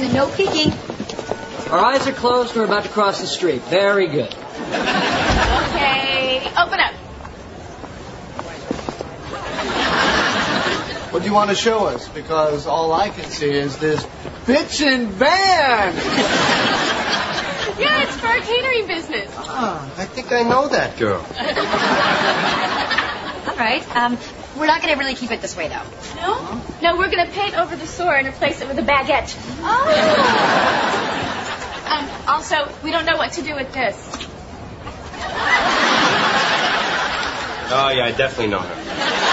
And no peeking. Our eyes are closed and we're about to cross the street. Very good. Okay, open up. What do you want to show us? Because all I can see is this bitchin' van. Yeah, it's for our catering business. I think I know that girl. All right. We're not going to really keep it this way, though. No? No, we're going to paint over the sword and replace it with a baguette. Oh. Also, we don't know what to do with this. Oh, yeah, I definitely know her.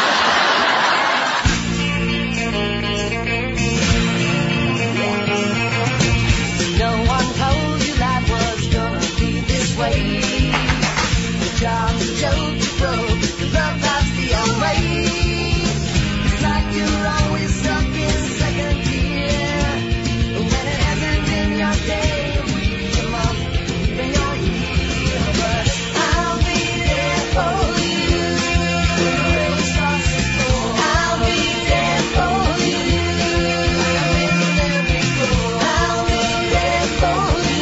No one told you life was gonna be this way. The job's a joke, you broke. The love life's the old way. It's like you're always stuck in second gear. When it hasn't been your day, your week, your month, even your year. But I'll be there for you. When the rain starts to pour, I'll be there for you. Like I've been there before. I'll be there for you.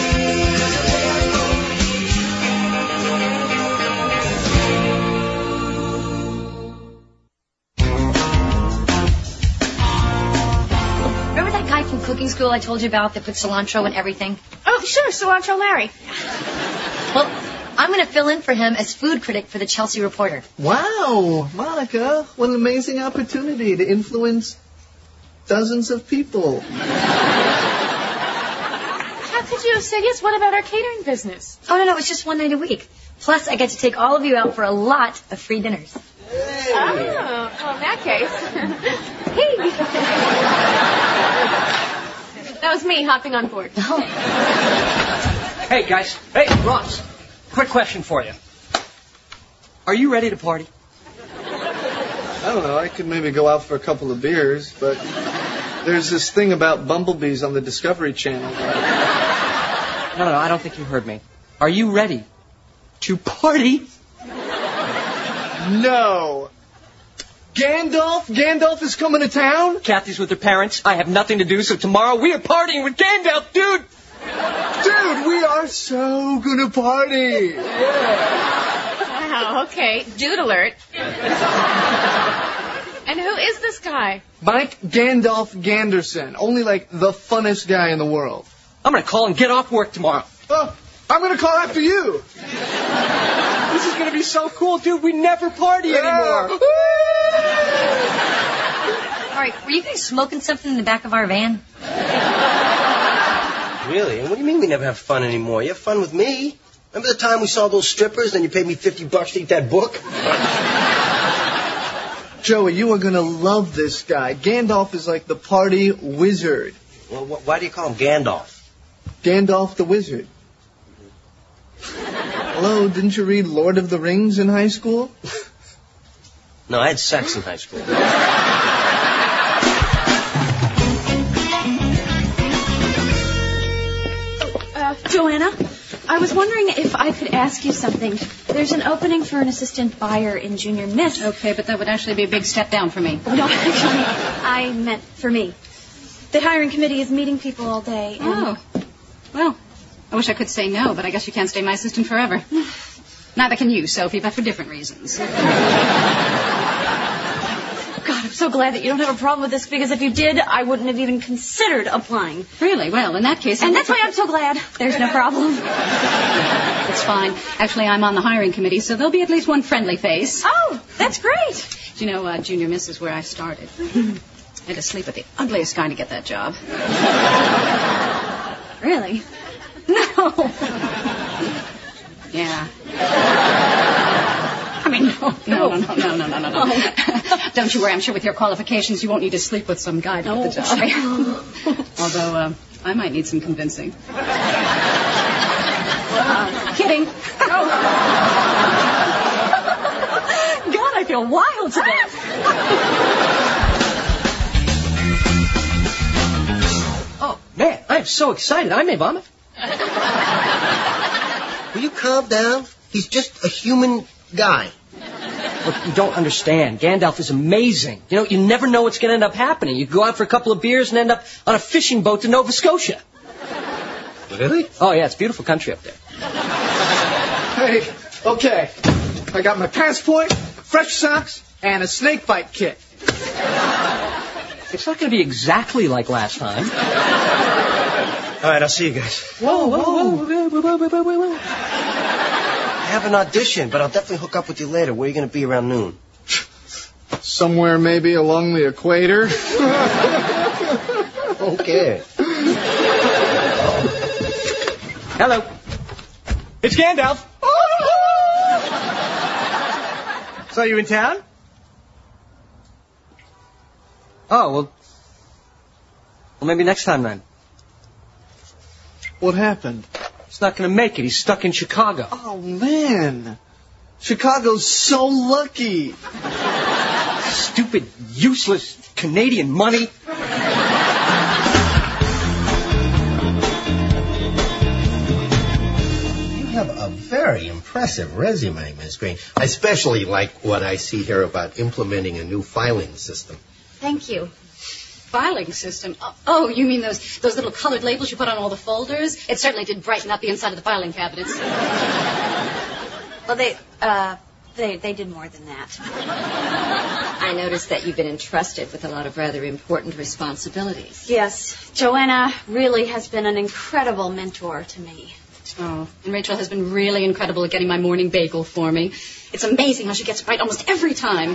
Remember that guy from cooking school I told you about that put cilantro in everything? Oh, sure, Cilantro Larry. Well, I'm going to fill in for him as food critic for the Chelsea Reporter. Wow, Monica, what an amazing opportunity to influence dozens of people. How could you have said yes? What about our catering business? Oh, no, it's just one night a week. Plus, I get to take all of you out for a lot of free dinners. Oh, well, in that case. Hey. That was me hopping on board. Hey, guys. Hey, Ross. Quick question for you. Are you ready to party? I don't know, I could maybe go out for a couple of beers, but there's this thing about bumblebees on the Discovery Channel. No, I don't think you heard me. Are you ready to party? No. Gandalf is coming to town? Kathy's with her parents. I have nothing to do, so tomorrow we are partying with Gandalf, dude! Dude, we are so gonna party. Wow, okay. Dude alert. And who is this guy? Mike Gandalf Ganderson, only like the funnest guy in the world. I'm gonna call and get off work tomorrow. Oh, I'm gonna call after you. This is gonna be so cool, dude. We never party anymore. All right, were you guys smoking something in the back of our van? Really? And what do you mean we never have fun anymore? You have fun with me. Remember the time we saw those strippers and you paid me $50 to eat that book? Joey, you are gonna love this guy. Gandalf is like the party wizard. Well, why do you call him Gandalf? Gandalf the Wizard. Hello, didn't you read Lord of the Rings in high school? No, I had sex in high school. Joanna, I was wondering if I could ask you something. There's an opening for an assistant buyer in Junior Miss. Okay, but that would actually be a big step down for me. No, actually, I meant for me. The hiring committee is meeting people all day. Oh. Well, I wish I could say no, but I guess you can't stay my assistant forever. Neither can you, Sophie, but for different reasons. God, I'm so glad that you don't have a problem with this, because if you did, I wouldn't have even considered applying. Really? Well, in that case... And that's why I'm so glad there's no problem. It's fine. Actually, I'm on the hiring committee, so there'll be at least one friendly face. Oh, that's great. You know, Junior Miss is where I started. I had to sleep with the ugliest guy to get that job. Really? No. Yeah. I mean, no. Don't you worry. I'm sure with your qualifications, you won't need to sleep with some guy to get the job. Although, I might need some convincing. Kidding. God, I feel wild today. Oh, man, I am so excited. I may vomit. Will you calm down? He's just a human guy. Look, you don't understand. Gandalf is amazing. You know, you never know what's going to end up happening. You go out for a couple of beers and end up on a fishing boat to Nova Scotia. Really? Oh, yeah, it's a beautiful country up there. Hey, okay. I got my passport, fresh socks, and a snake bite kit. It's not going to be exactly like last time. All right, I'll see you guys. Whoa. I have an audition, but I'll definitely hook up with you later. Where are you going to be around noon? Somewhere maybe along the equator. Okay. Hello. It's Gandalf. So you in town? Oh, well, maybe next time then. What happened? He's not going to make it. He's stuck in Chicago. Oh, man. Chicago's so lucky. Stupid, useless Canadian money. You have a very impressive resume, Ms. Green. I especially like what I see here about implementing a new filing system. Thank you. Filing system? Oh, you mean those little colored labels you put on all the folders? It certainly did brighten up the inside of the filing cabinets. Well, they did more than that. I noticed that you've been entrusted with a lot of rather important responsibilities. Yes, Joanna really has been an incredible mentor to me. Oh, and Rachel has been really incredible at getting my morning bagel for me. It's amazing how she gets it right almost every time.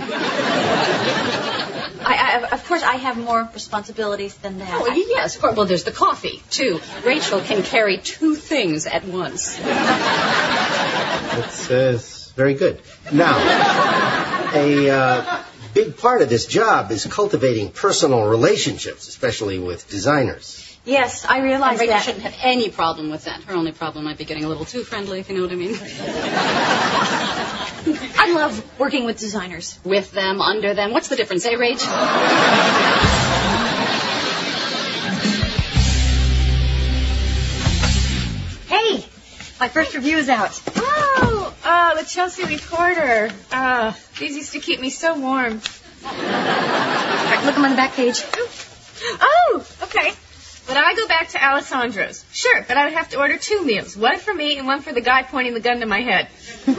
Of course, I have more responsibilities than that. Oh, yes, of course. Well, there's the coffee, too. Rachel can carry 2 things at once. It's very good. Now, a big part of this job is cultivating personal relationships, especially with designers. Yes, I realize Rachel that. shouldn't have any problem with that. Her only problem might be getting a little too friendly, if you know what I mean. I love working with designers. With them, under them. What's the difference, eh, Rach? Hey, my first review is out. Oh, the Chelsea Reporter. These used to keep me so warm. All right, look, I'm on the back page. Oh, okay. But I go back to Alessandro's. Sure, but I would have to order 2 meals. One for me and one for the guy pointing the gun to my head.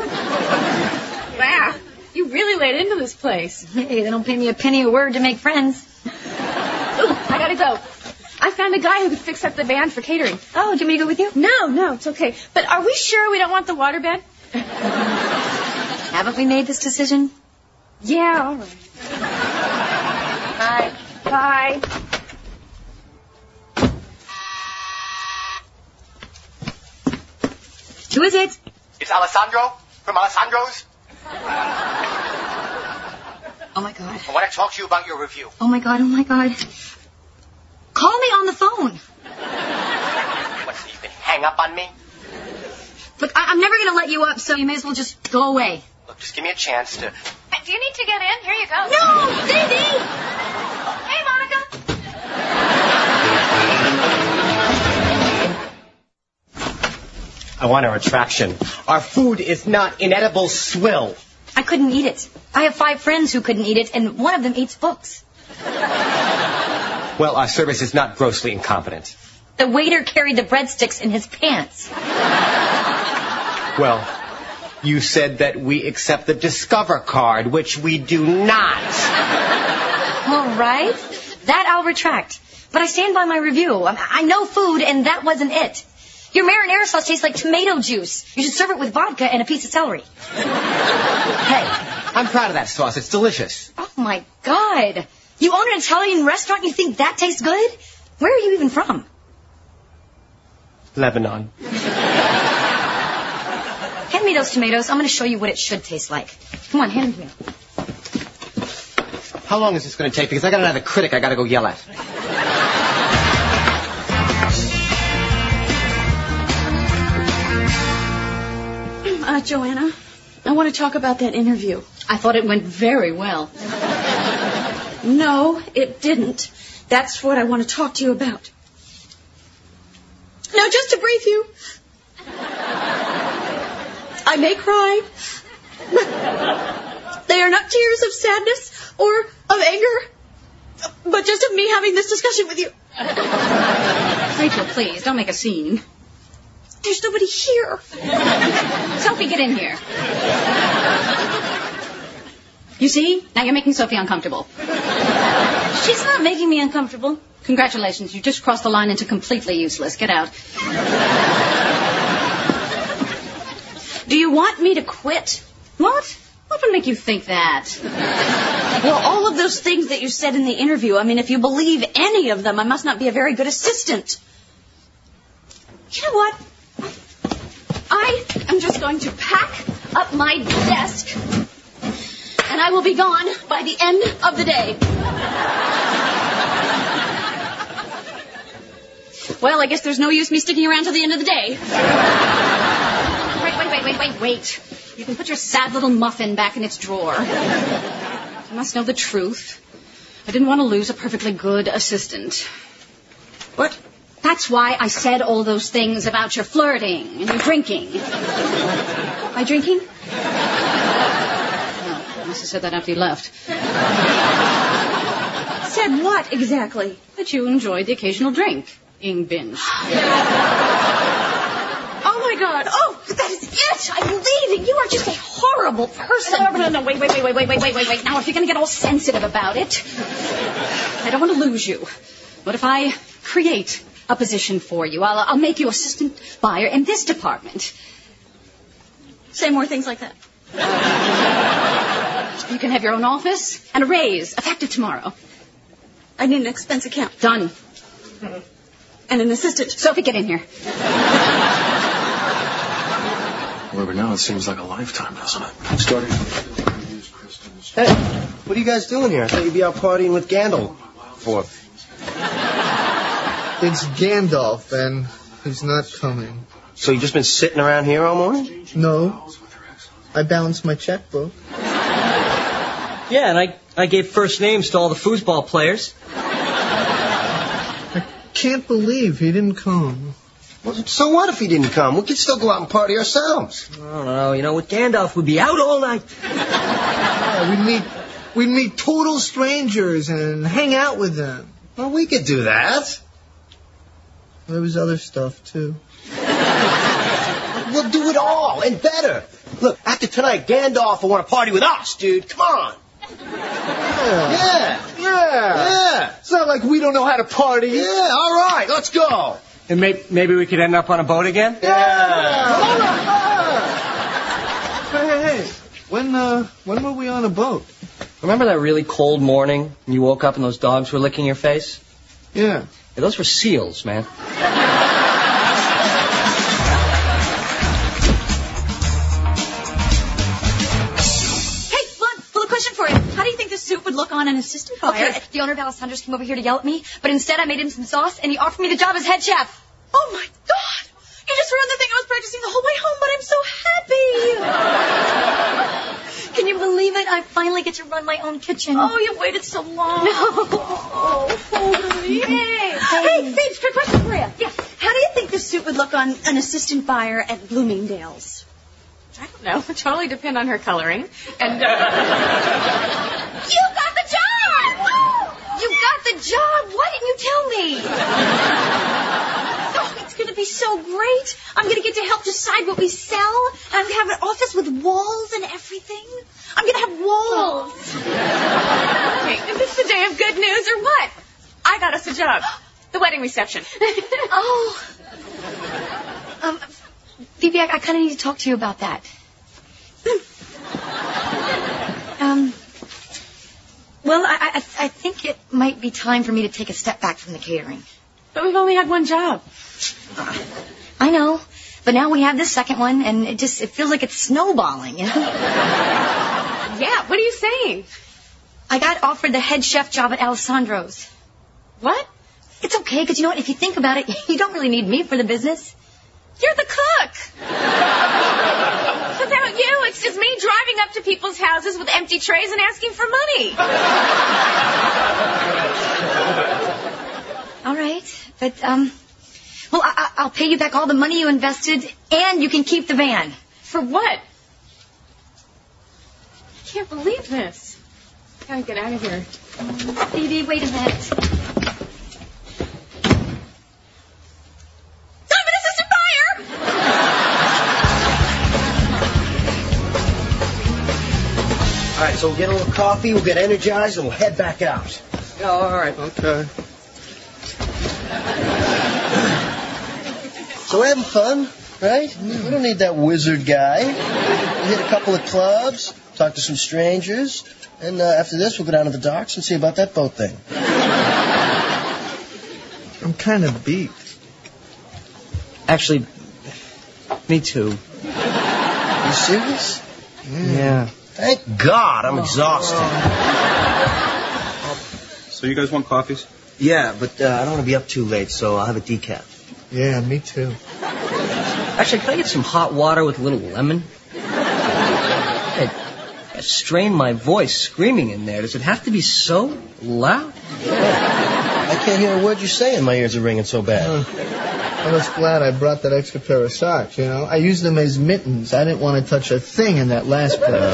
Wow, you really laid into this place. Hey, they don't pay me a penny a word to make friends. Ooh, I gotta go. I found a guy who could fix up the band for catering. Oh, do you want me to go with you? No, it's okay. But are we sure we don't want the waterbed? Haven't we made this decision? Yeah, all right. Bye. Who is it? It's Alessandro from Alessandro's. Oh, my God. I want to talk to you about your review. Oh, my God. Call me on the phone. What, so you can hang up on me? Look, I'm never going to let you up, so you may as well just go away. Look, just give me a chance to... Do you need to get in? Here you go. No, Didi! Hey, Monica. I want a retraction. Our food is not inedible swill. I couldn't eat it. I have 5 friends who couldn't eat it, and one of them eats books. Well, our service is not grossly incompetent. The waiter carried the breadsticks in his pants. Well, you said that we accept the Discover card, which we do not. All right. That I'll retract. But I stand by my review. I know food, and that wasn't it. Your marinara sauce tastes like tomato juice. You should serve it with vodka and a piece of celery. Hey, I'm proud of that sauce. It's delicious. Oh, my God. You own an Italian restaurant and you think that tastes good? Where are you even from? Lebanon. Hand me those tomatoes. I'm going to show you what it should taste like. Come on, hand them to me. How long is this going to take? Because I got another critic I got to go yell at. Joanna, I want to talk about that interview. I thought it went very well. No, it didn't. That's what I want to talk to you about. Now, just to brief you, I may cry. They are not tears of sadness or of anger, but just of me having this discussion with you. Rachel, please, don't make a scene. There's nobody here. Sophie, get in here. You see? Now you're making Sophie uncomfortable. She's not making me uncomfortable. Congratulations, you just crossed the line into completely useless. Get out. Do you want me to quit? What? What would make you think that? Well, all of those things that you said in the interview, I mean, if you believe any of them, I must not be a very good assistant. You know what? I am just going to pack up my desk, and I will be gone by the end of the day. Well, I guess there's no use me sticking around till the end of the day. Wait. You can put your sad little muffin back in its drawer. You must know the truth. I didn't want to lose a perfectly good assistant. What? That's why I said all those things about your flirting and your drinking. My drinking? Oh, I must have said that after you left. Said what exactly? That you enjoyed the occasional drinking binge. Oh, my God. Oh, that is it. I'm leaving. You are just a horrible person. No. Wait. Now, if you're going to get all sensitive about it, I don't want to lose you. What if I create a position for you? I'll make you assistant buyer in this department. Say more things like that. You can have your own office and a raise, effective tomorrow. I need an expense account. Done. And an assistant. Sophie, get in here. However, now it seems like a lifetime, doesn't it? Starting. Hey, what are you guys doing here? I thought you'd be out partying with Gandalf. It's Gandalf, and he's not coming. So you just been sitting around here all morning? No. I balanced my checkbook. Yeah, and I gave first names to all the foosball players. I can't believe he didn't come. Well, so what if he didn't come? We could still go out and party ourselves. I don't know. You know, with Gandalf, we'd be out all night. Yeah, we'd meet total strangers and hang out with them. Well, we could do that. There was other stuff, too. We'll do it all, and better. Look, after tonight, Gandalf will want to party with us, dude. Come on. Yeah. It's not like we don't know how to party. Yeah, all right, let's go. And maybe we could end up on a boat again? Hey. When were we on a boat? Remember that really cold morning and you woke up and those dogs were licking your face? Yeah. Yeah, those were seals, man. Soup would look on an assistant buyer. Okay, the owner of Alessandro's came over here to yell at me, but instead I made him some sauce, and he offered me the job as head chef. Oh, my God! You just ruined the thing I was practicing the whole way home, but I'm so happy! Can you believe it? I finally get to run my own kitchen. Oh, you've waited so long. No. Oh, yay! Hey, Babes, quick question for you. Yeah. How do you think the suit would look on an assistant buyer at Bloomingdale's? I don't know. It totally depend on her coloring. And, You got the job! You got the job! Why didn't you tell me? Oh, it's going to be so great. I'm going to get to help decide what we sell. I'm going to have an office with walls and everything. I'm going to have walls. okay, is this the day of good news or what? I got us a job. The wedding reception. Oh. Phoebe, I kind of need to talk to you about that. Well, I think it might be time for me to take a step back from the catering. But we've only had one job. I know, but now we have this second one, and it feels like it's snowballing, you know? Yeah, what are you saying? I got offered the head chef job at Alessandro's. What? It's okay, because you know what? If you think about it, you don't really need me for the business. You're the cook. Without you, it's just me driving up to people's houses with empty trays and asking for money. All right, but, well, I'll pay you back all the money you invested, and you can keep the van. For what? can't believe this. Gotta get out of here. Phoebe, wait a minute. I'm an assistant buyer! All right, so we'll get a little coffee, we'll get energized, and we'll head back out. Yeah, all right. Okay. So we're having fun, right? We don't need that wizard guy. We hit a couple of clubs, talk to some strangers, and after this we'll go down to the docks and see about that boat thing. I'm kind of beat. Actually, me too. You serious? Yeah. Thank God, I'm exhausted. So you guys want coffees? Yeah, but I don't want to be up too late, so I'll have a decaf. Yeah, me too. Actually, can I get some hot water with a little lemon? I strained my voice screaming in there. Does it have to be so loud? I can't hear a word you're saying. My ears are ringing so bad. I was glad I brought that extra pair of socks, you know. I used them as mittens. I didn't want to touch a thing in that last pair.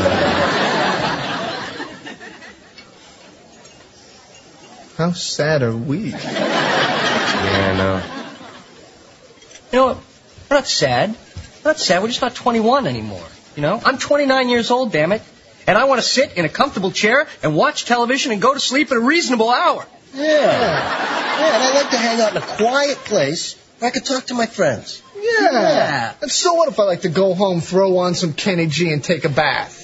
How sad are we? Yeah, I know. You know what? We're not sad. We're not sad. We're just not 21 anymore. You know? I'm 29 years old, damn it. And I want to sit in a comfortable chair and watch television and go to sleep at a reasonable hour. Yeah, and I like to hang out in a quiet place where I could talk to my friends. Yeah. And so what if I like to go home, throw on some Kenny G, and take a bath?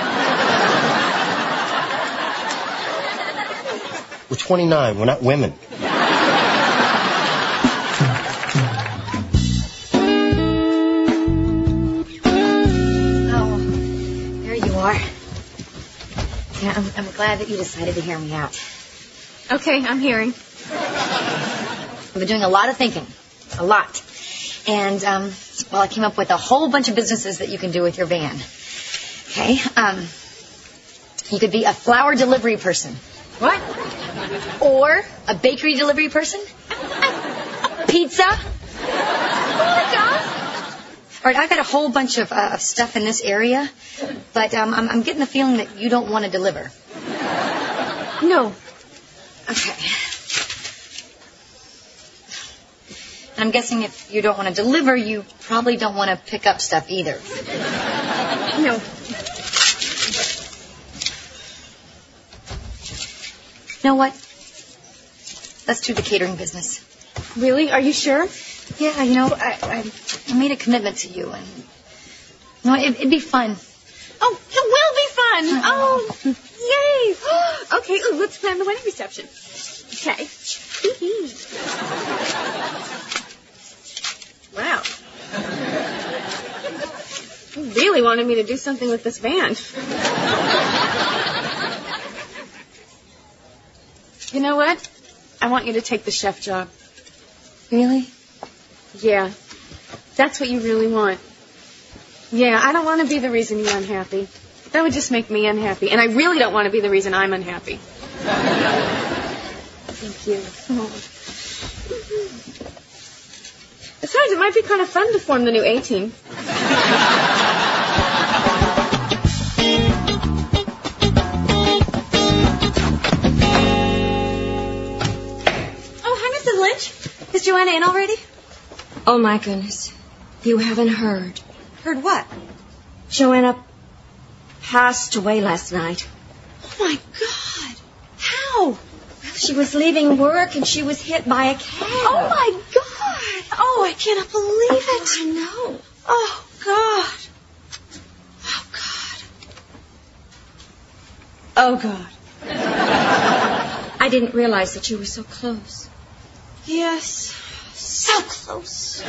We're 29. We're not women. Oh, there you are. Yeah, I'm glad that you decided to hear me out. Okay, I'm hearing. I've been doing a lot of thinking. A lot. And, well, I came up with a whole bunch of businesses that you can do with your van. Okay? You could be a flower delivery person. What? Or a bakery delivery person. Pizza. Oh, my God. All right, I've got a whole bunch of stuff in this area, but I'm getting the feeling that you don't want to deliver. No. Okay. I'm guessing if you don't want to deliver, you probably don't want to pick up stuff either. No. You know what? Let's do the catering business. Really? Are you sure? Yeah, you know, I made a commitment to you, and you know, it'd be fun. Oh, it will be fun. Oh, yay. Okay, let's plan the wedding reception. Okay. Wow. You really wanted me to do something with this van. You know what? I want you to take the chef job. Really? Yeah. That's what you really want. Yeah, I don't want to be the reason you're unhappy. That would just make me unhappy. And I really don't want to be the reason I'm unhappy. Thank you. Oh. Besides, it might be kind of fun to form the new A-team. Oh, hi, Mrs. Lynch. Is Joanna in already? Oh, my goodness. You haven't heard. Heard what? Joanna passed away last night. Oh, my God. How? She was leaving work and she was hit by a cab. Oh, my God. Oh, I cannot believe it. I know. Oh, God. Oh, God. Oh, God. I didn't realize that you were so close. Yes. So close.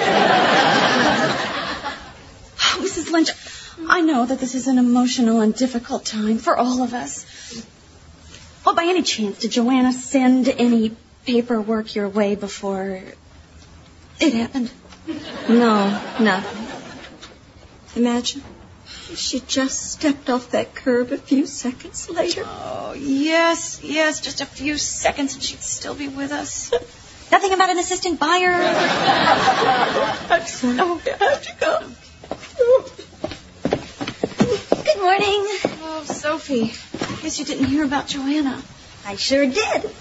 Oh, Mrs. Lynch, I know that this is an emotional and difficult time for all of us. Well, by any chance, did Joanna send any paperwork your way before it happened? No, nothing. Imagine. She just stepped off that curb a few seconds later. Oh, yes, just a few seconds and she'd still be with us. Nothing about an assistant buyer. I'm sorry. Oh, I have to go. Good morning. Oh, Sophie, I guess you didn't hear about Joanna. I sure did.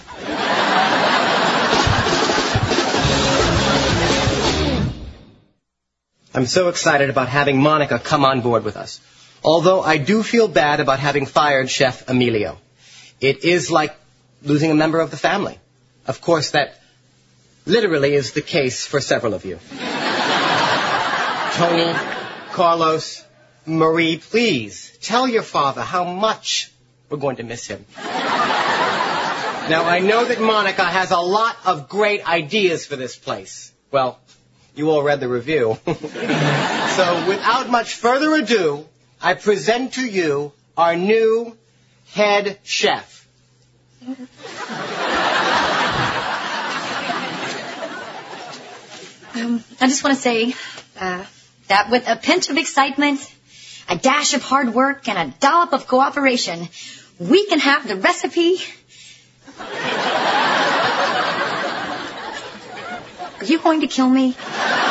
I'm so excited about having Monica come on board with us. Although I do feel bad about having fired Chef Emilio. It is like losing a member of the family. Of course, that literally is the case for several of you. Tony, Carlos, Marie, please tell your father how much we're going to miss him. Now, I know that Monica has a lot of great ideas for this place. Well, you all read the review. So, without much further ado, I present to you our new head chef. I just want to say that with a pinch of excitement, a dash of hard work, and a dollop of cooperation, we can have the recipe. Are you going to kill me?